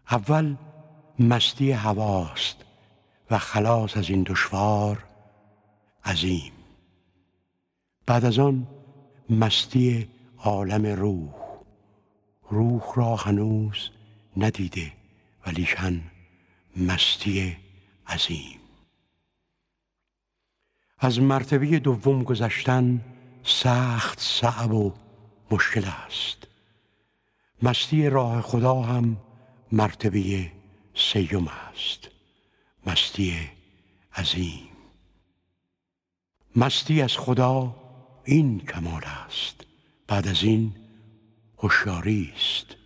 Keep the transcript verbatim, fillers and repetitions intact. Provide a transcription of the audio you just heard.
اول مستی هواست و خلاص از این دشوار عظیم. بعد از آن مستی عالم روح، روح را هنوز ندیده ولیکن مستی عظیم. از مرتبه دوم گذشتن سخت صعب و مشکل است. مستی راه خدا هم مرتبه سیوم است، مستی عظیم. مستی از خدا این کمال است، بعد از این هوشیاری است.